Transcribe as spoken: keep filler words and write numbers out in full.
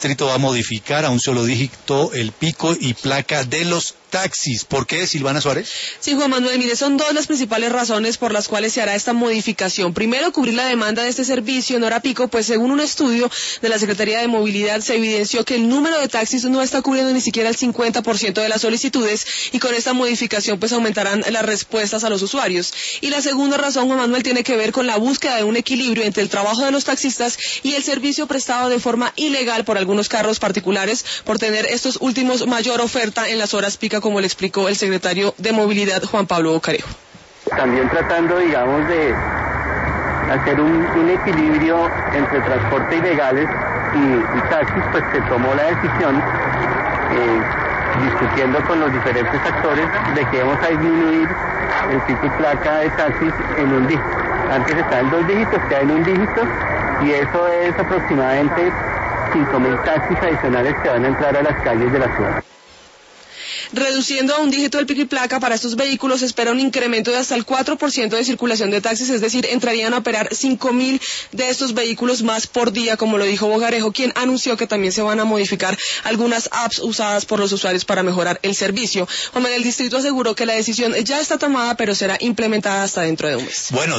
distrito va a modificar a un solo dígito el pico y placa de los taxis. ¿Por qué, Silvana Suárez? Sí, Juan Manuel, mire, son dos las principales razones por las cuales se hará esta modificación. Primero, cubrir la demanda de este servicio en hora pico, pues según un estudio de la Secretaría de Movilidad se evidenció que el número de taxis no está cubriendo ni siquiera el cincuenta por ciento de las solicitudes y con esta modificación pues aumentarán las respuestas a los usuarios. Y la segunda razón, Juan Manuel, tiene que ver con la búsqueda de un equilibrio entre el trabajo de los taxistas y el servicio prestado de forma ilegal por algunos carros particulares por tener estos últimos mayor oferta en las horas pica, como le explicó el secretario de Movilidad, Juan Pablo Bocarejo. También tratando, digamos, de hacer un, un equilibrio entre transporte ilegales y, y taxis, pues se tomó la decisión, eh, discutiendo con los diferentes actores, de que vamos a disminuir el pico y placa de taxis en un dígito. Antes estaba en dos dígitos, queda en un dígito, y eso es aproximadamente cinco mil taxis adicionales que van a entrar a las calles de la ciudad. Reduciendo a un dígito el pico y placa para estos vehículos, se espera un incremento de hasta el cuatro por ciento de circulación de taxis, es decir, entrarían a operar cinco mil de estos vehículos más por día, como lo dijo Bocarejo, quien anunció que también se van a modificar algunas apps usadas por los usuarios para mejorar el servicio. Juan Manuel, el distrito aseguró que la decisión ya está tomada, pero será implementada hasta dentro de un mes. Bueno.